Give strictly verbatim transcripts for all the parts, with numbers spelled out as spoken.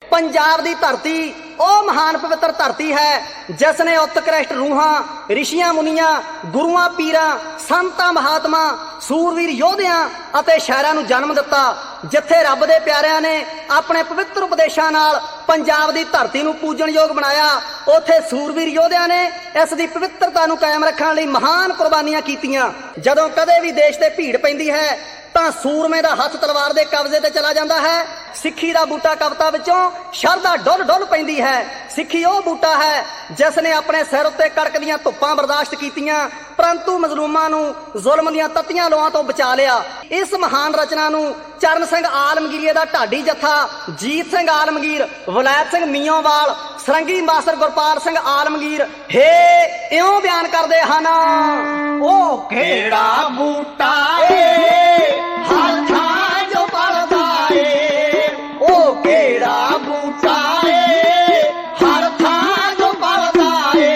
पंजाब दी धरती ਉਹ महान पवित्र धरती है जिसने उत्कृष्ट रूहां रिशियां मुनियां गुरुआं पीरां संतां महात्मा सूरवीर योधियां ਅਤੇ ਸ਼ਾਇਰਾਂ ਨੂੰ जन्म दिता। जिथे रब दे प्यारिਆਂ ने अपने पवित्र उपदेशां नाल पंजाब दी धरती ਨੂੰ पूजन योग बनाया, ਉੱਥੇ सूरवीर योधियां ने इस दी पवित्रता ਨੂੰ कायम रखण ਲਈ महान कुर्बानियां कीतियां। ਜਦੋਂ कदे भी देश ते भीड़ पैंदी है ਤਾਂ ਸੂਰਮੇ ਦਾ ਹੱਥ ਤਲਵਾਰ ਦੇ ਕਬਜ਼ੇ ਤੇ ਚਲਾ ਜਾਂਦਾ ਹੈ। ਸਿੱਖੀ ਦਾ ਬੂਟਾ ਕਵਿਤਾ ਵਿੱਚੋਂ ਸ਼ਰਧਾ ਡੁੱਲ ਡੁੱਲ ਪੈਂਦੀ ਹੈ। ਸਿੱਖੀ ਉਹ ਬੂਟਾ ਹੈ ਜਿਸ ਨੇ ਆਪਣੇ ਸਿਰ ਉੱਤੇ ਕੜਕਦੀਆਂ ਧੁੱਪਾਂ ਬਰਦਾਸ਼ਤ ਕੀਤੀਆਂ, ਪਰੰਤੂ ਮਜ਼ਲੂਮਾਂ ਨੂੰ ਜ਼ੁਲਮ ਦੀਆਂ ਤੱਤੀਆਂ ਲੋਆਂ ਤੋਂ ਬਚਾ ਲਿਆ। ਇਸ ਮਹਾਨ ਰਚਨਾ ਨੂੰ ਚਰਨ ਸਿੰਘ ਆਲਮਗੀਰੀਏ ਦਾ ਢਾਡੀ ਜੱਥਾ, ਜੀਤ ਸਿੰਘ ਆਲਮਗੀਰ, ਵਲੈਤ ਸਿੰਘ ਮੀਓਵਾਲ, ਸਰੰਗੀ ਮਾਸਟਰ ਗੁਰਪਾਲ ਸਿੰਘ ਆਲਮਗੀਰ ਹੇ ਇਉਂ ਬਿਆਨ ਕਰਦੇ ਹਨ। ਉਹ ਕਿਹੜਾ ਬੂਟਾ ਏ ਹੱਥਾਂ ਜੋ ਪੜਦਾ ਏ, ਉਹ ਕਿਹੜਾ ਬੂਟਾ ਏ ਹਰ ਥਾਂ ਜੋ ਪੜਦਾ ਏ।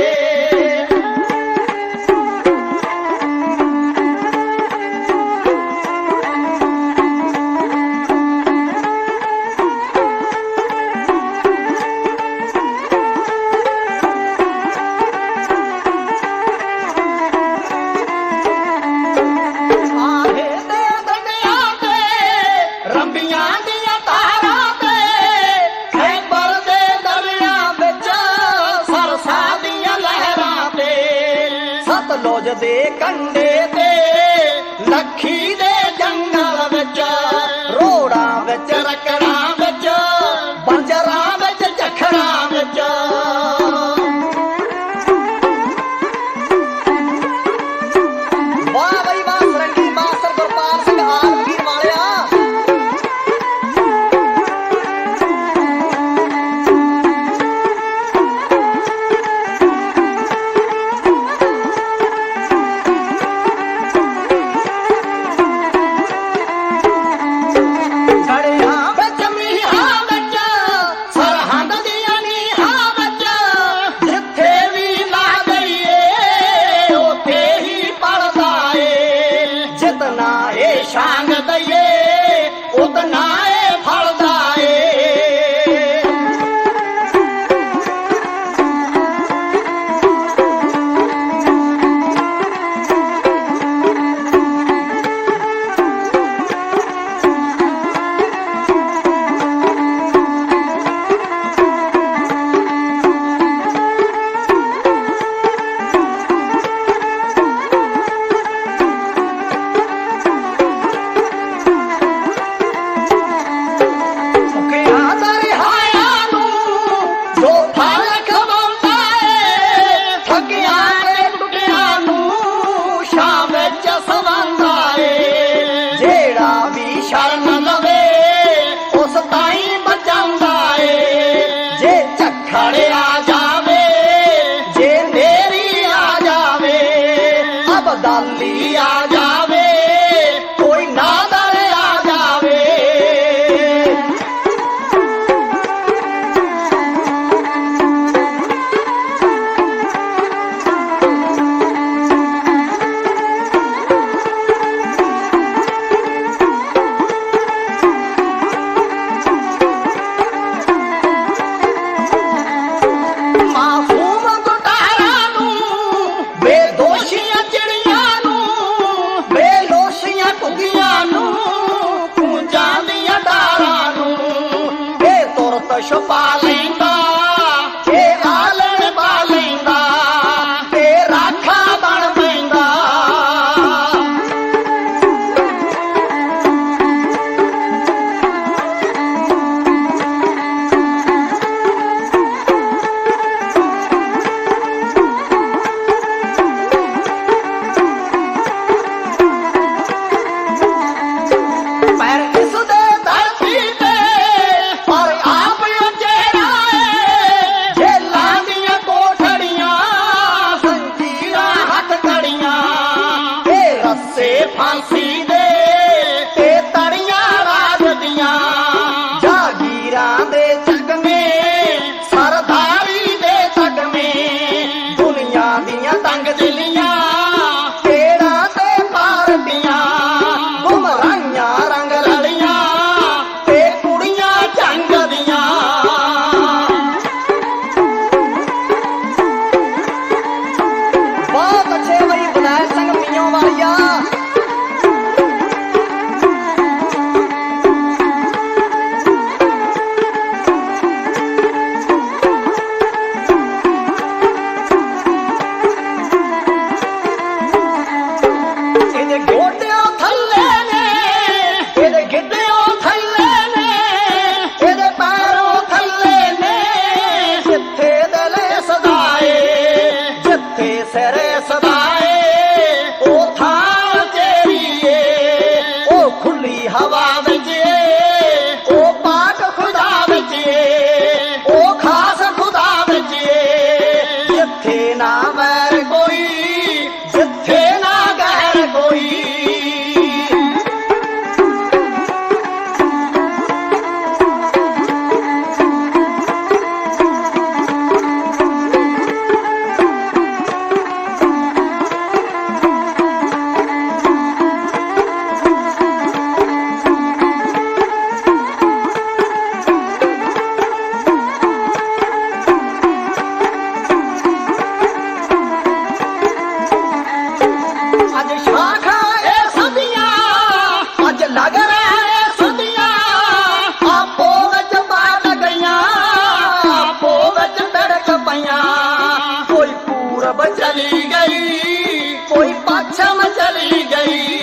ਸਤਲੁਜ ਦੇ ਕੰਢੇ ਤੇ ਲੱਖੀ ਦੇ ਜੰਗਲ ਵਿੱਚ, ਰੋੜਾਂ ਵਿੱਚ ਰਕੜਾਂ ਵਿੱਚ, ਬੰਜਰਾਂ ਵਿੱਚ ਝਖੜਾਂ ਵਿੱਚ, ਵਾਹ ਬਈ ਵਾਹ ਸਰੰਗੀ ਮਾਸਟਰ ਗੁਰਪਾਲ ਸਿੰਘ ਆਲਮਗੀਰ ਵਾਲਿਆ। ਸ਼ਾਂਗ ਦਈਏ ਉਤਨਾ ਏ ਫਲਦਾ ਏ। ਸ਼ਰਨ ਲਵੇ ਉਸ ਤਾਈਂ ਬਚਾਉਂਦਾ ਏ। ਜੇ ਝੱਖੜ ਆ ਜਾਵੇ, ਜੇ ਨੇਰੀ ਆ ਜਾਵੇ, ਅਬਦਾਲੀ ਆ ਜਾਵੇ, ਕੋਈ ਨਾਦਰ ਆ ਜਾਵੇ। ਛੁਪਾ ਲੈਂਦਾ ਇਹ ਆਲਣ ਪਾ ਲੈਂਦਾ ਤੇ ਰਾਖਾ ਬਣ ਪੈਂਦਾ। ਪਰ ਇਸ ਦੇ ਧਰਤੀ ਤੇ ਪਰ ਆਪ ਫਾਂਸੀ ਦੇ ਤੇ ਤੜੀਆਂ ਰਾਜ ਦੀਆਂ, ਜਾਗੀਰਾਂ ਦੇ ਚਕਮੇ ਸਰਦਾਰੀ ਦੇ ਤਗਮੇ, ਦੁਨੀਆ ਦੀਆਂ ਤੰਗ ਦਿਲੀਆਂ ਤੇੜਾਂ ਤੇ ਪਾਰਦੀਆਂ, ਗੁੰਮਰਾਈਆਂ ਰੰਗ ਰਲੀਆਂ ਤੇ ਕੁੜੀਆਂ ਜੰਗ ਦੀਆਂ। ਚਲੀ ਗਈ